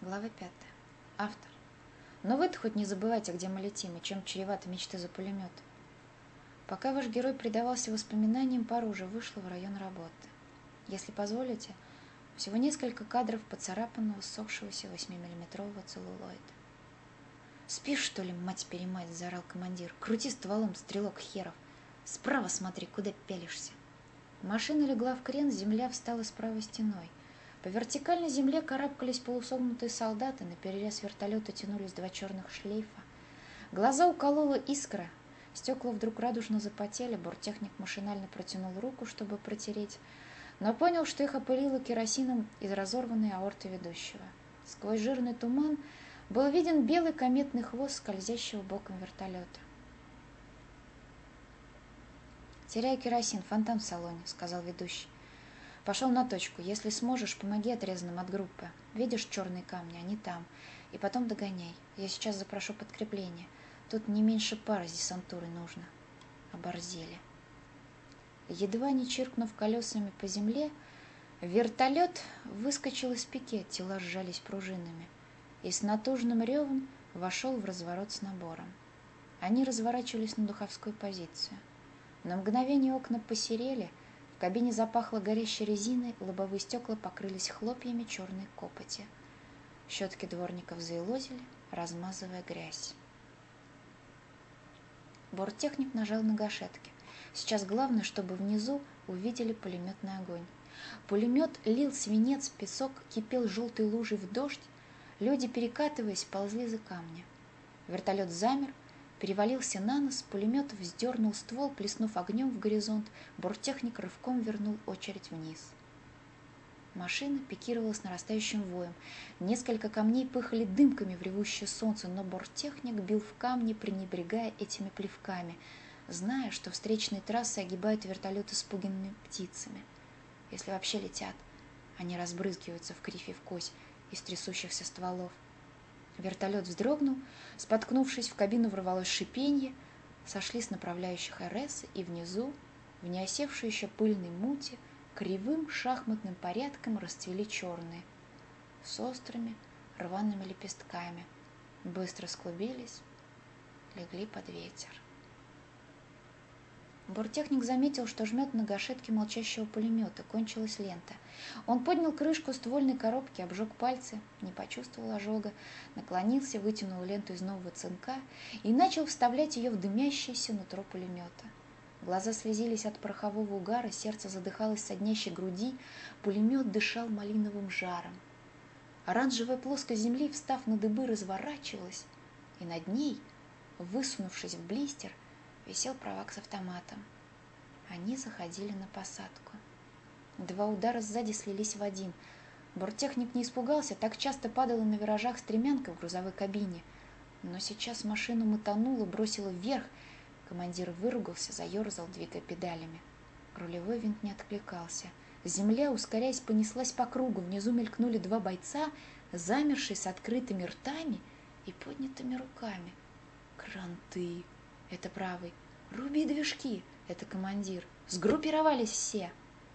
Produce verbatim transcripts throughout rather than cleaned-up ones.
Глава пятая. Автор. Но вы-то хоть не забывайте, где мы летим и чем чреваты мечты за пулемет. Пока ваш герой предавался воспоминаниям, пара уже вышла в район работы. Если позволите, всего несколько кадров поцарапанного, ссохшегося восьмимиллиметрового целлулоида. «Спишь, что ли, мать-перемать?» – заорал командир. «Крути стволом, стрелок херов! Справа смотри, куда пялишься!» Машина легла в крен, земля встала справа стеной. По вертикальной земле карабкались полусогнутые солдаты, наперерез вертолета тянулись два черных шлейфа. Глаза уколола искра, стекла вдруг радужно запотели, борттехник машинально протянул руку, чтобы протереть, но понял, что их опылило керосином из разорванной аорты ведущего. Сквозь жирный туман был виден белый кометный хвост скользящего боком вертолета. «Теряю керосин, фонтан в салоне», — сказал ведущий. «Пошел на точку. Если сможешь, помоги отрезанным от группы. Видишь черные камни? Они там. И потом догоняй. Я сейчас запрошу подкрепление. Тут не меньше пары с десантурой нужно». Оборзели. Едва не чиркнув колесами по земле, вертолет выскочил из пике, тела сжались пружинами, и с натужным ревом вошел в разворот с набором. Они разворачивались на духовскую позицию. На мгновение окна посерели, в кабине запахло горящей резиной, лобовые стекла покрылись хлопьями черной копоти. Щетки дворников заелозили, размазывая грязь. Борттехник нажал на гашетки. Сейчас главное, чтобы внизу увидели пулеметный огонь. Пулемет лил свинец, песок кипел желтой лужей в дождь. Люди, перекатываясь, ползли за камни. Вертолет замер, перевалился на нос, пулемет вздернул ствол, плеснув огнем в горизонт, борттехник рывком вернул очередь вниз. Машина пикировала с нарастающим воем. Несколько камней пыхали дымками в ревущее солнце, но борттехник бил в камни, пренебрегая этими плевками, зная, что встречные трассы огибают вертолеты с пуганными птицами. Если вообще летят, они разбрызгиваются в кривь и в кось из трясущихся стволов. Вертолет вздрогнул, споткнувшись, в кабину ворвалось шипенье, сошли с направляющих РС, и внизу, в неосевшей еще пыльной муте, кривым шахматным порядком расцвели черные, с острыми рваными лепестками, быстро склубились, легли под ветер. Борттехник заметил, что жмет на гашетке молчащего пулемета, кончилась лента. Он поднял крышку ствольной коробки, обжег пальцы, не почувствовал ожога, наклонился, вытянул ленту из нового цинка и начал вставлять ее в дымящееся нутро пулемета. Глаза слезились от порохового угара, сердце задыхалось в соднящей груди, пулемет дышал малиновым жаром. Оранжевая плоскость земли, встав на дыбы, разворачивалась, и над ней, высунувшись в блистер, висел правак с автоматом. Они заходили на посадку. Два удара сзади слились в один. Борттехник не испугался, так часто падала на виражах стремянка в грузовой кабине. Но сейчас машину мотануло, бросило вверх. Командир выругался, заерзал, двигая педалями. Рулевой винт не откликался. Земля, ускоряясь, понеслась по кругу. Внизу мелькнули два бойца, замершие с открытыми ртами и поднятыми руками. Кранты! Это правый. Руби движки. Это командир. Сгруппировались все.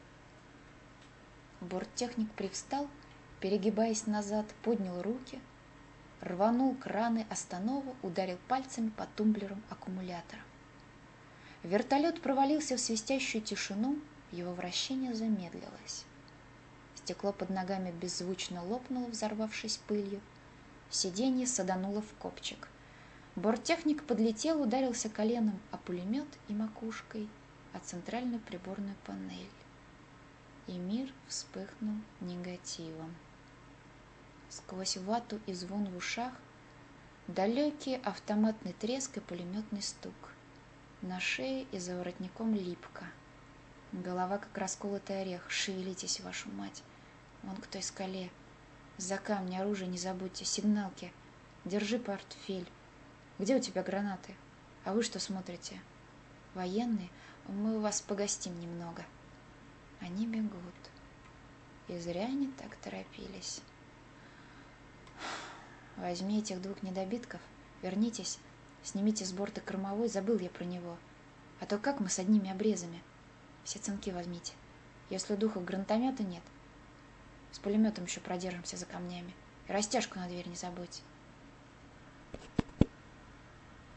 Борттехник привстал, перегибаясь назад, поднял руки, рванул краны останова, ударил пальцами по тумблерам аккумулятора. Вертолет провалился в свистящую тишину, его вращение замедлилось. Стекло под ногами беззвучно лопнуло, взорвавшись пылью. Сиденье садануло в копчик. Борттехник подлетел, ударился коленом о пулемет и макушкой о центральную приборную панель. И мир вспыхнул негативом. Сквозь вату и звон в ушах далекий автоматный треск и пулеметный стук. На шее и за воротником липко. Голова, как расколотый орех. Шевелитесь, вашу мать. Вон к той скале. За камни, оружие не забудьте. Сигналки. Держи портфель. Где у тебя гранаты? А вы что смотрите? Военные? Мы у вас погостим немного. Они бегут. И зря они так торопились. Возьми этих двух недобитков, вернитесь, снимите с борта кормовой, забыл я про него. А то как мы с одними обрезами? Все цинки возьмите. Если духов гранатомета нет, с пулеметом еще продержимся за камнями. растяжку на дверь не забудь.